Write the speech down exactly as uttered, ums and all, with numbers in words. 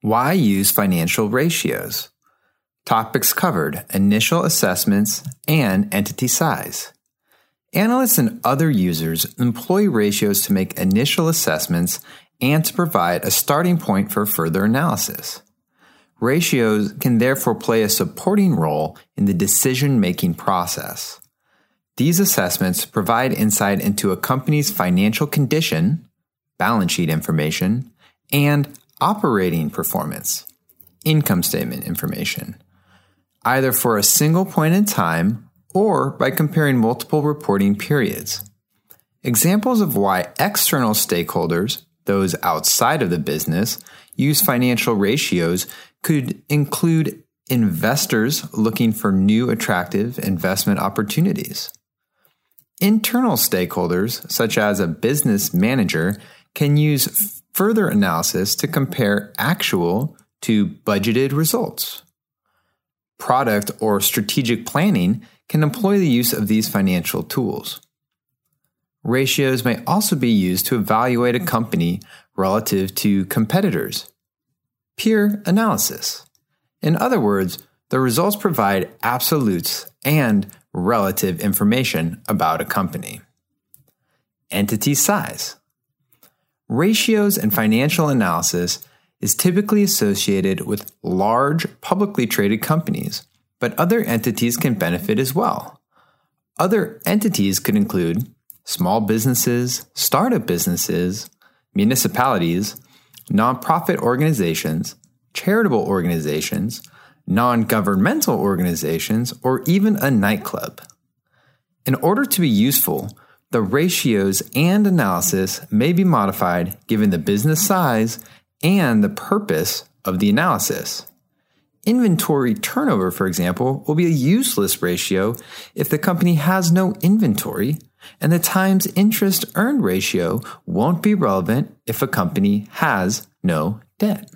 Why use financial ratios? Topics covered: initial assessments and entity size. Analysts and other users employ ratios to make initial assessments and to provide a starting point for further analysis. Ratios can therefore play a supporting role in the decision-making process. These assessments provide insight into a company's financial condition, balance sheet information, and operating performance, income statement information, either for a single point in time or by comparing multiple reporting periods. Examples of why external stakeholders, those outside of the business, use financial ratios could include investors looking for new attractive investment opportunities. Internal stakeholders, such as a business manager, can use further analysis to compare actual to budgeted results. Product or strategic planning can employ the use of these financial tools. Ratios may also be used to evaluate a company relative to competitors. Peer analysis. In other words, the results provide absolutes and relative information about a company. Entity size. Ratios and financial analysis is typically associated with large publicly traded companies, but other entities can benefit as well. Other entities could include small businesses, startup businesses, municipalities, nonprofit organizations, charitable organizations, non-governmental organizations, or even a nightclub. In order to be useful, the ratios and analysis may be modified given the business size and the purpose of the analysis. Inventory turnover, for example, will be a useless ratio if the company has no inventory, and the times interest earned ratio won't be relevant if a company has no debt.